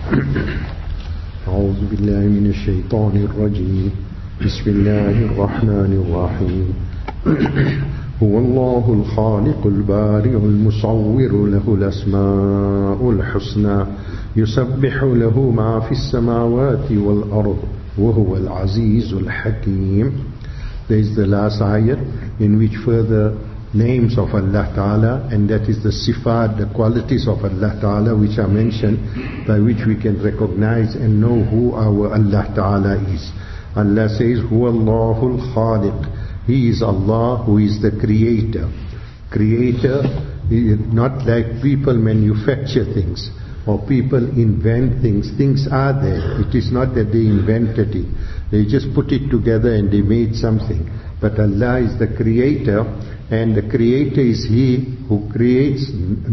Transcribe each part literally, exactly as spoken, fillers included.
أعوذ بالله من الشيطان الرجيم بسم الله الرحمن الرحيم هو الله الخالق البارئ المصور له الأسماء الحسنى يسبح له ما في السماوات والأرض وهو العزيز الحكيم. There is the last ayat in which further names of Allah Ta'ala, and that is the sifat, the qualities of Allah Ta'ala which are mentioned, by which we can recognize and know who our Allah Ta'ala is. Allah says, Huwa Allahul Khaliq. He is Allah who is the creator. Creator, not like people manufacture things or people invent things. Things are there. It is not that they invented it. They just put it together and they made something. But Allah is the creator, and the creator is He who creates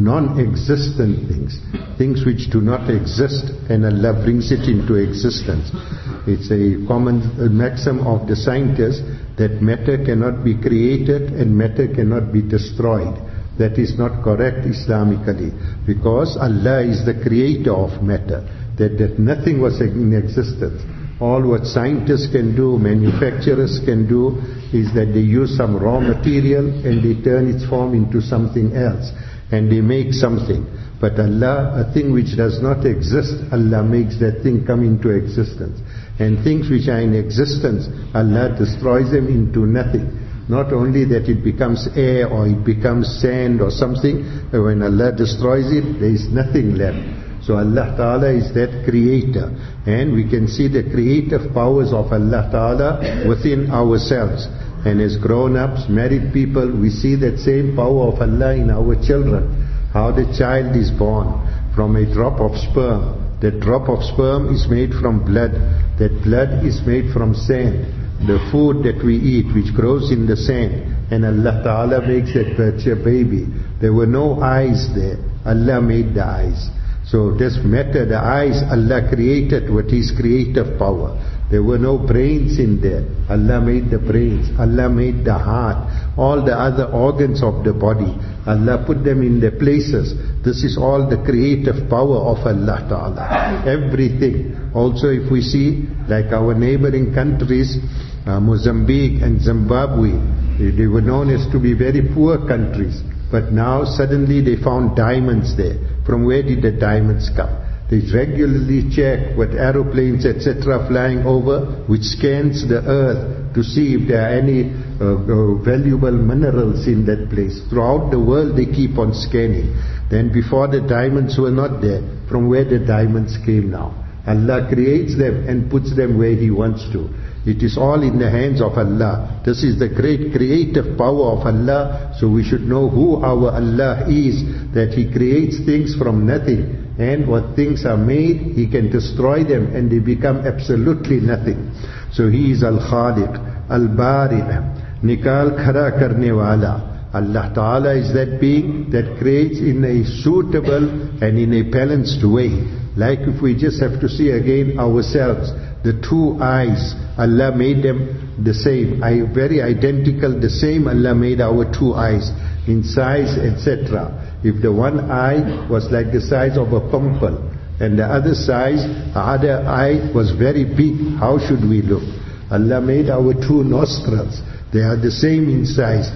non-existent things, things which do not exist, and Allah brings it into existence. It's a common maxim of the scientists that matter cannot be created and matter cannot be destroyed. That is not correct Islamically, because Allah is the creator of matter, that, that nothing was in existence. All what scientists can do, manufacturers can do, is that they use some raw material and they turn its form into something else, and they make something. But Allah, a thing which does not exist, Allah makes that thing come into existence. And things which are in existence, Allah destroys them into nothing. Not only that it becomes air or it becomes sand or something, but when Allah destroys it, there is nothing left. So Allah Ta'ala is that creator, and we can see the creative powers of Allah Ta'ala within ourselves. And as grown-ups, married people, we see that same power of Allah in our children. How the child is born from a drop of sperm. That drop of sperm is made from blood. That blood is made from sand. The food that we eat, which grows in the sand, and Allah Ta'ala makes that baby. There were no eyes there. Allah made the eyes. So this matter, the eyes, Allah created with His creative power. There were no brains in there. Allah made the brains. Allah made the heart. All the other organs of the body, Allah put them in their places. This is all the creative power of Allah Ta'ala. Everything. Also if we see, like our neighboring countries, uh, Mozambique and Zimbabwe, they were known as to be very poor countries. But now suddenly they found diamonds there. From where did the diamonds come? They regularly check with aeroplanes, et cetera, flying over, which scans the earth to see if there are any uh, uh, valuable minerals in that place. Throughout the world they keep on scanning. Then before the diamonds were not there, from where the diamonds came now? Allah creates them and puts them where He wants to. It is all in the hands of Allah. This is the great creative power of Allah. So we should know who our Allah is, that He creates things from nothing. And what things are made, He can destroy them and they become absolutely nothing. So He is Al-Khaliq, Al-Bari', Nikal Khara Karne Wala. Allah Ta'ala is that being that creates in a suitable and in a balanced way. Like if we just have to see again ourselves, the two eyes, Allah made them the same, very identical, the same Allah made our two eyes in size, et cetera. If the one eye was like the size of a pimple and the other size, the other eye was very big, how should we look? Allah made our two nostrils. They are the same in size.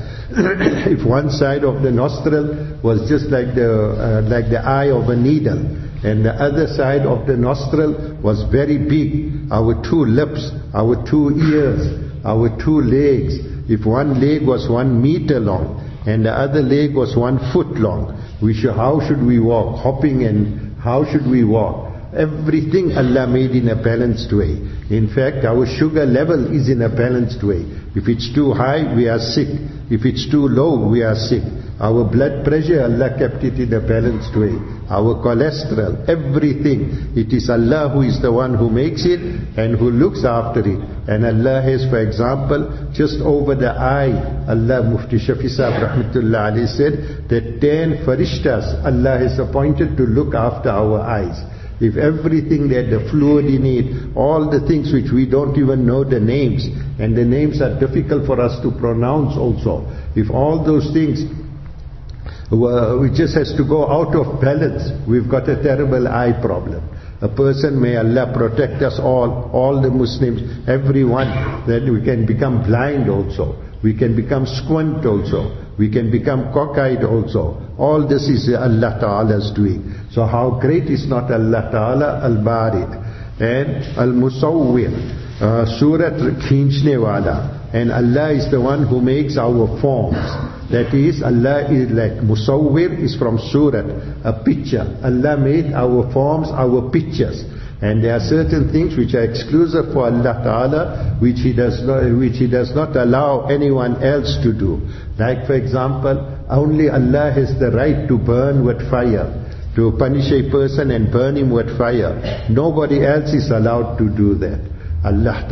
If one side of the nostril was just like the uh, like the eye of a needle, and the other side of the nostril was very big, our two lips, our two ears, our two legs. If one leg was one meter long and the other leg was one foot long, we should, how should we walk? Hopping, and how should we walk? Everything Allah made in a balanced way. In fact, our sugar level is in a balanced way. If it's too high, we are sick. If it's too low, we are sick. Our blood pressure, Allah kept it in a balanced way. Our cholesterol, everything. It is Allah who is the one who makes it and who looks after it. And Allah has, for example, just over the eye, Allah, Mufti Shafi Sahib Rahmatullah alayhi said that ten farishtas Allah has appointed to look after our eyes. If everything that the fluid in it, all the things which we don't even know the names, and the names are difficult for us to pronounce also, if all those things, uh, we just has to go out of balance, we've got a terrible eye problem. A person, may Allah protect us all, all the Muslims, everyone, that we can become blind also. We can become squint also. We can become cockeyed also. All this is Allah Ta'ala's doing. So how great is not Allah Ta'ala? Al-Bari and Al-Musawwir, uh, Surat Khinchne Wala. And Allah is the one who makes our forms. That is, Allah is like, Musawwir is from Surat, a picture. Allah made our forms, our pictures. And there are certain things which are exclusive for Allah Ta'ala, which He does not, which He does not allow anyone else to do. Like for example, only Allah has the right to burn with fire, to punish a person and burn him with fire. Nobody else is allowed to do that. Allah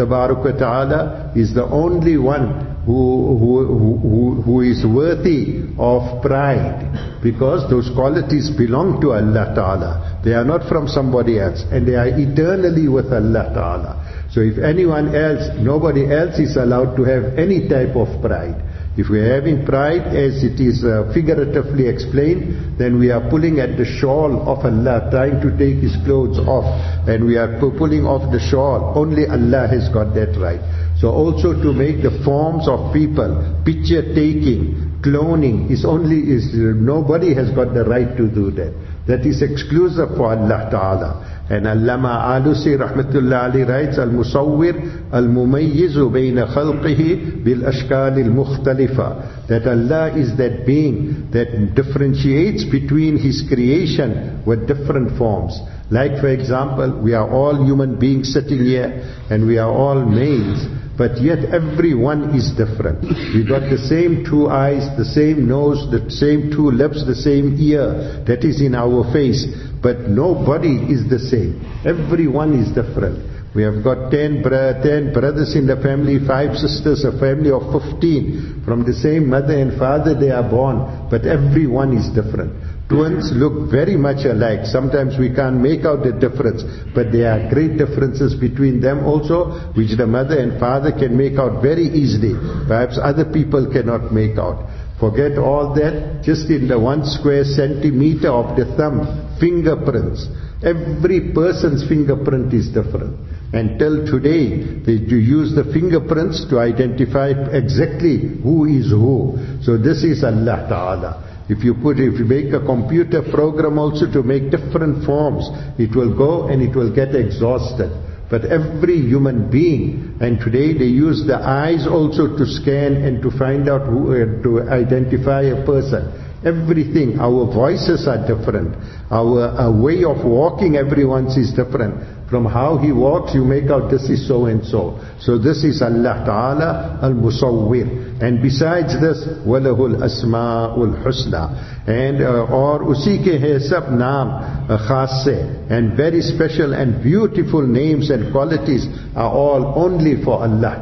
Ta'ala is the only one who, who, who, who is worthy of pride, because those qualities belong to Allah Ta'ala. They are not from somebody else, and they are eternally with Allah Ta'ala. So if anyone else, nobody else is allowed to have any type of pride. If we are having pride, as it is uh, figuratively explained, then we are pulling at the shawl of Allah, trying to take His clothes off, and we are pulling off the shawl. Only Allah has got that right. So also to make the forms of people, picture taking, cloning, is only, is nobody has got the right to do that. That is exclusive for Allah Ta'ala. And Allama Alusi Rahmatullah Ali writes, Al-Musawwir Al-Mumayyizu Bayna Khalqihi Bil-Ashkal Al-Mukhtalifa. That Allah is that being that differentiates between His creation with different forms. Like for example, we are all human beings sitting here, and we are all males, but yet everyone is different. We got the same two eyes, the same nose, the same two lips, the same ear that is in our face, but nobody is the same. Everyone is different. We have got ten, bro- ten brothers in the family, five sisters, a family of fifteen. From the same mother and father they are born, but everyone is different. Twins look very much alike. Sometimes we can't make out the difference, but there are great differences between them also, which the mother and father can make out very easily. Perhaps other people cannot make out. Forget all that, just in the one square centimeter of the thumb, fingerprints. Every person's fingerprint is different. And till today, they do use the fingerprints to identify exactly who is who. So this is Allah Ta'ala. If you put, if you make a computer program also to make different forms, it will go and it will get exhausted. But every human being, and today they use the eyes also to scan and to find out who, uh, to identify a person. Everything, our voices are different. Our, our way of walking, everyone's is different. From how he walks, you make out this is so and so. So this is Allah Ta'ala Al-Musawwir. And besides this, وَلَهُ الْأَسْمَاءُ الْحُسْنَى. And uh, or usi ke hai sab naam khas se. And very special and beautiful names and qualities are all only for Allah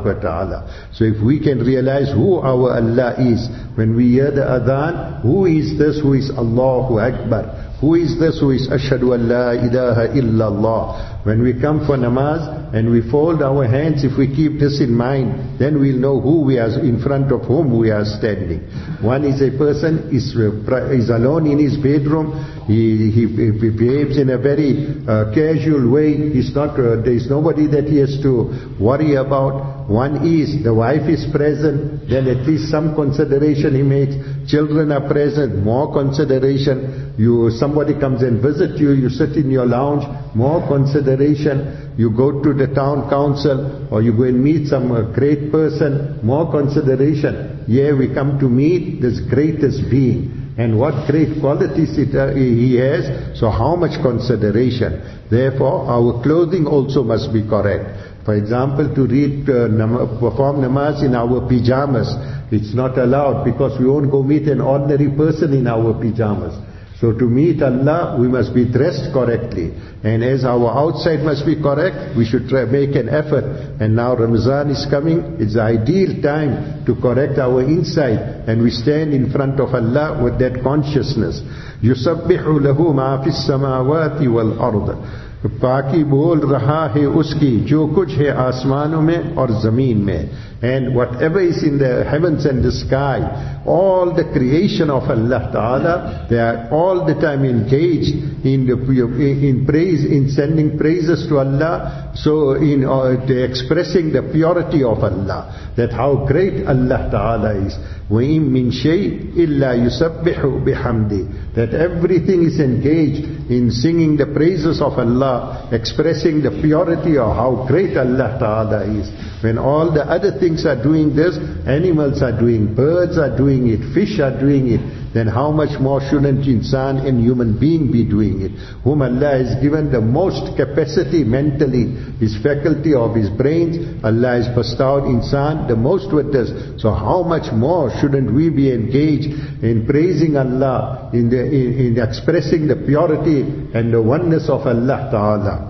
Ta'ala. So if we can realize who our Allah is, when we hear the adhan, who is this, who is Allahu Akbar? Who is this who is Ashhadu an la ilaha illallah? When we come for namaz and we fold our hands, if we keep this in mind, then we'll know who we are, in front of whom we are standing. One is a person, is, is alone in his bedroom, he, he, he behaves in a very uh, casual way, he's not, uh, there is nobody that he has to worry about. One is, the wife is present, then at least some consideration he makes. Children are present, more consideration. You, somebody comes and visit you, you sit in your lounge, more consideration. You go to the town council, or you go and meet some uh, great person, more consideration. Here we come to meet this greatest being. And what great qualities it, uh, he has, so how much consideration. Therefore, our clothing also must be correct. For example, to read, uh, nam- perform namaz in our pyjamas, it's not allowed, because we won't go meet an ordinary person in our pyjamas. So to meet Allah, we must be dressed correctly. And as our outside must be correct, we should try make an effort. And now Ramazan is coming, it's the ideal time to to correct our inside, and we stand in front of Allah with that consciousness. يُسَبِّحُ لَهُ مَا فِي السَّمَاوَاتِ وَالْأَرْضِ. पाकी बोल रहा है उसकी जो कुछ है आसमानों में और जमीन में. And whatever is in the heavens and the sky, all the creation of Allah Ta'ala, they are all the time engaged in the, in praise, in sending praises to Allah. So in uh, expressing the purity of Allah, that how great Allah Ta'ala is. وَإِن مِّن شَيْءٍ إِلَّا يُسَبِّحُ بِحَمْدِهِ. That everything is engaged in singing the praises of Allah, expressing the purity of how great Allah Ta'ala is. When all the other things are doing this, animals are doing, birds are doing it, fish are doing it, then how much more shouldn't insan and human being be doing it? Whom Allah has given the most capacity mentally, his faculty of his brains, Allah has bestowed insan the most with this. So how much more shouldn't we be engaged in praising Allah, in, the, in, in expressing the purity and the oneness of Allah Ta'ala.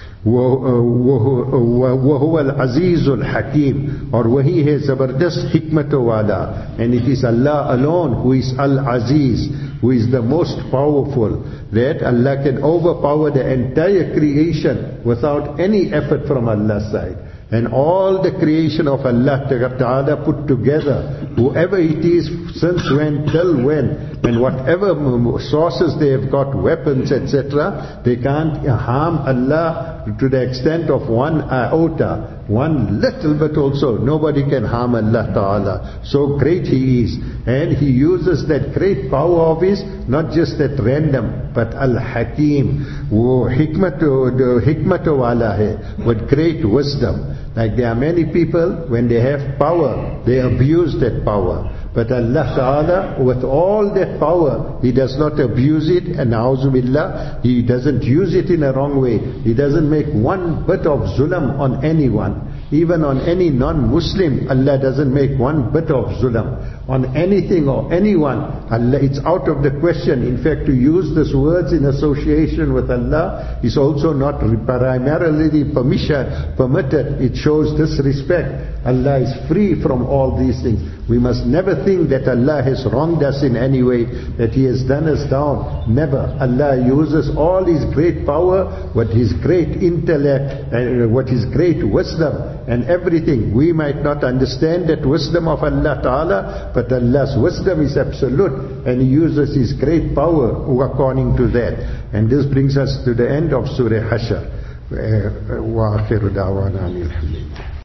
وَهُوَ الْعَزِيزُ الْحَكِيمُ. और वही है जबरदस्त हिकमत वाला. And it is Allah alone who is Al-Aziz, who is the most powerful, that Allah can overpower the entire creation without any effort from Allah's side. And all the creation of Allah Ta'ala put together, whoever it is, since when till when, and whatever sources they have got, weapons, et cetera, they can't harm Allah to the extent of one iota, one little bit also. Nobody can harm Allah Ta'ala. So great He is. And He uses that great power of His, not just at random, but Al-Hakim. Wo hikmatu, the hikmatu wala hai, with great wisdom. Like there are many people, when they have power, they abuse that power. But Allah Ta'ala, with all that power, He does not abuse it, and na'uzu billah, He doesn't use it in a wrong way. He doesn't make one bit of zulam on anyone. Even on any non-Muslim, Allah doesn't make one bit of zulam. On anything or anyone, Allah, it's out of the question. In fact, to use these words in association with Allah is also not primarily permission, permitted. It shows disrespect. Allah is free from all these things. We must never think that Allah has wronged us in any way, that He has done us down. Never. Allah uses all His great power, what His great intellect, and what His great wisdom, and everything. We might not understand that wisdom of Allah Ta'ala, but Allah's wisdom is absolute, and He uses His great power according to that. And this brings us to the end of Surah Hashr. وآخر دعوانا الحمد لله.